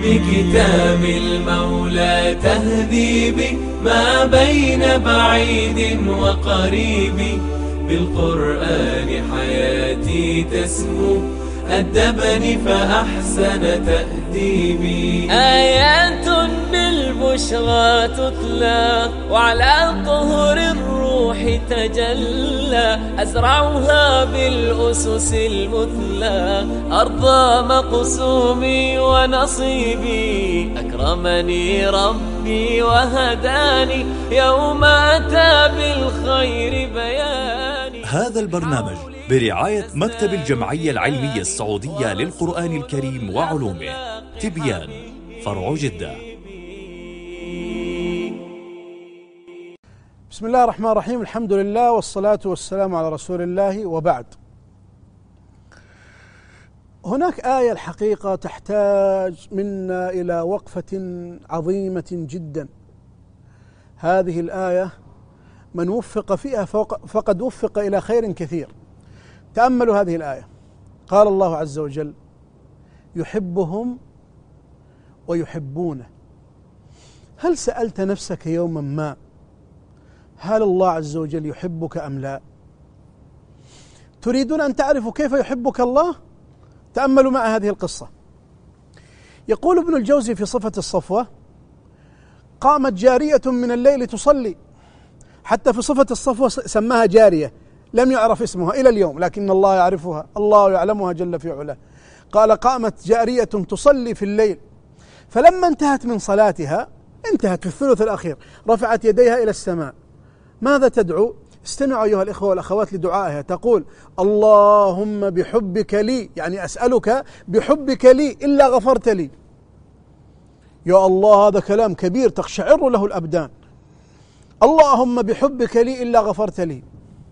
بكتاب المولى تهذيبي ما بين بعيد وقريب، بالقرآن حياتي تسمو، أدبني فأحسن تأديبي. آيات بالبشرى تتلى وعلى طهر الروح تجلى، أزرعها بالأسس المثلى أرضى مقسومي ونصيبي. أكرمني ربي وهداني يوم أتى بالخير بياني. هذا البرنامج برعاية مكتب الجمعية العلمية السعودية للقرآن الكريم وعلومه، تبيان، فرع جدة. بسم الله الرحمن الرحيم، الحمد لله والصلاة والسلام على رسول الله، وبعد. هناك آية الحقيقة تحتاج منا إلى وقفة عظيمة جدا. هذه الآية من وفق فيها فقد وفق إلى خير كثير. تأملوا هذه الآية. قال الله عز وجل: يحبهم ويحبونه. هل سألت نفسك يوما ما هل الله عز وجل يحبك أم لا؟ تريدون أن تعرفوا كيف يحبك الله؟ تأملوا مع هذه القصة. يقول ابن الجوزي في صفة الصفوة: قامت جارية من الليل تصلي. حتى في صفة الصفوة سماها جارية، لم يعرف اسمها إلى اليوم، لكن الله يعرفها، الله يعلمها جل في علاه. قال: قامت جارية تصلي في الليل، فلما انتهت من صلاتها، انتهت في الثلث الأخير، رفعت يديها إلى السماء. ماذا تدعو؟ استمعوا أيها الإخوة والأخوات لدعائها. تقول: اللهم بحبك لي، يعني أسألك بحبك لي إلا غفرت لي. يا الله، هذا كلام كبير تقشعر له الأبدان. اللهم بحبك لي إلا غفرت لي.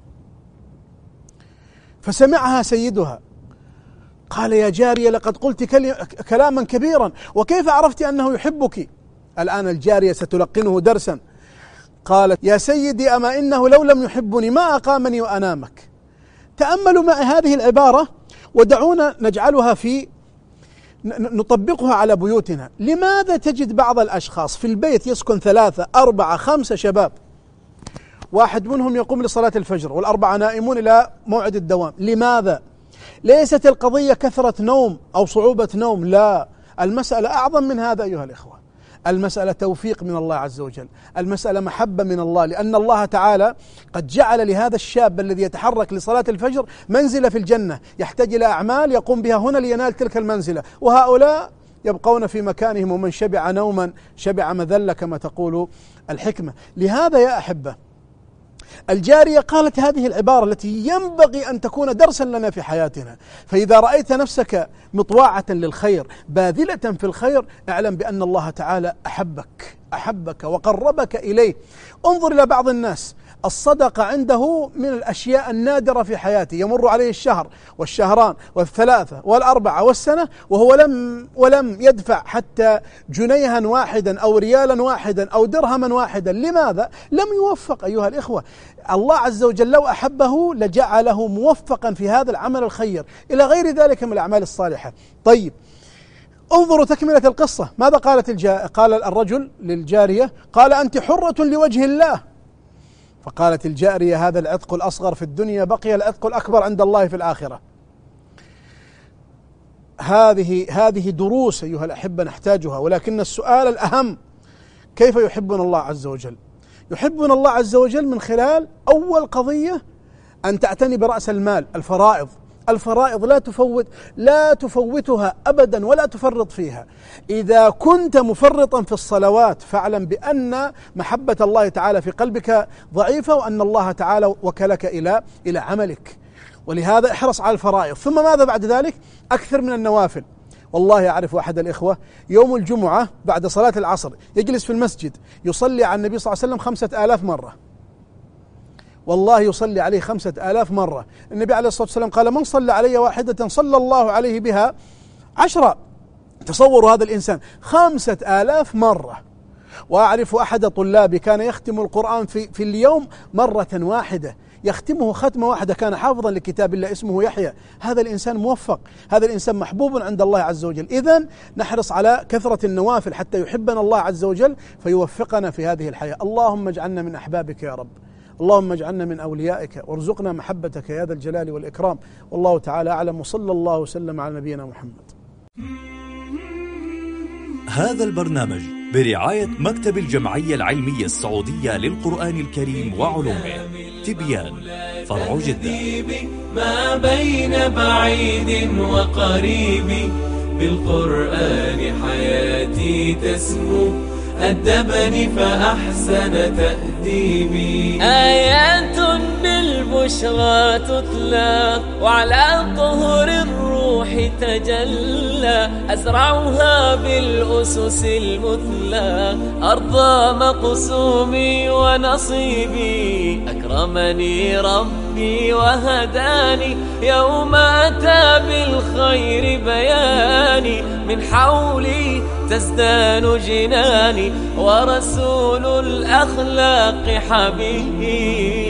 فسمعها سيدها قال: يا جارية، لقد قلت كلاما كبيرا، وكيف عرفت أنه يحبك؟ الآن الجارية ستلقنه درسا. قالت: يا سيدي، أما إنه لو لم يحبني ما أقامني وأنامك. تأملوا مع هذه العبارة ودعونا نجعلها نطبقها على بيوتنا. لماذا تجد بعض الأشخاص في البيت يسكن 3 4 5 شباب، واحد منهم يقوم لصلاة الفجر والأربعة نائمون إلى موعد الدوام؟ لماذا؟ ليست القضية كثرة نوم أو صعوبة نوم، لا، المسألة أعظم من هذا أيها الإخوة. المسألة توفيق من الله عز وجل، المسألة محبة من الله، لأن الله تعالى قد جعل لهذا الشاب الذي يتحرك لصلاة الفجر منزلة في الجنة، يحتاج إلى أعمال يقوم بها هنا لينال تلك المنزلة، وهؤلاء يبقون في مكانهم، ومن شبع نوما شبع مذلة كما تقول الحكمة. لهذا يا أحبة، الجارية قالت هذه العبارة التي ينبغي أن تكون درسا لنا في حياتنا. فإذا رأيت نفسك مطواعة للخير، باذلة في الخير، اعلم بأن الله تعالى أحبك وقربك إليه. انظر إلى بعض الناس، الصدقة عنده من الأشياء النادرة في حياته، يمر عليه الشهر والشهران والثلاثة والأربعة والسنة وهو ولم يدفع حتى جنيها واحدا أو ريالا واحدا أو درهما واحدا. لماذا؟ لم يوفق أيها الإخوة. الله عز وجل لو أحبه لجعله موفقا في هذا العمل الخير إلى غير ذلك من الأعمال الصالحة. طيب، انظروا تكملة القصة. ماذا قال الرجل للجارية؟ قال: أنت حرة لوجه الله. فقالت الجارية: هذا العتق الأصغر في الدنيا، بقي العتق الأكبر عند الله في الآخرة. هذه دروس أيها الأحبة نحتاجها، ولكن السؤال الأهم: كيف يحبنا الله عز وجل؟ يحبنا الله عز وجل من خلال أول قضية أن تعتني برأس المال، الفرائض لا تفوتها أبدا ولا تفرط فيها. إذا كنت مفرطا في الصلوات فاعلم بأن محبة الله تعالى في قلبك ضعيفة، وأن الله تعالى وكلك إلى عملك. ولهذا احرص على الفرائض. ثم ماذا بعد ذلك؟ أكثر من النوافل. والله أعرف أحد الإخوة يوم الجمعة بعد صلاة العصر يجلس في المسجد يصلي على النبي صلى الله عليه وسلم 5000 مرة. والله يصلي عليه 5000 مرة. النبي عليه الصلاة والسلام قال: من صلى علي واحدة صلى الله عليه بها 10. تصوروا هذا الإنسان 5000 مرة. وأعرف أحد طلابي كان يختم القرآن في اليوم مرة واحدة. يختمه ختمة واحدة كان حافظا لكتاب الله اسمه يحيى. هذا الإنسان موفق، هذا الإنسان محبوب عند الله عز وجل. إذن نحرص على كثرة النوافل حتى يحبنا الله عز وجل فيوفقنا في هذه الحياة. اللهم اجعلنا من أحبابك يا رب، اللهم اجعلنا من أوليائك، وارزقنا محبتك يا ذا الجلال والإكرام. والله تعالى أعلم، وصلى الله وسلم على نبينا محمد. هذا البرنامج برعاية مكتب الجمعية العلمية السعودية للقرآن الكريم وعلومه، تبيان، فرع جدة. ما بين بعيد وقريب، بالقرآن حياتي تسمو، أدبني فأحسن تأديبي. آيات بالبشرى تتلى، وعلى طهر الروح تجلى، أزرعها بالأسس المثلى، أرضى مقسومي ونصيبي، أكرمني ربي وهداني، يوم أتى بالخير بياني، من حولي تزدان جناني، ورسول الأخلاق حبيبي.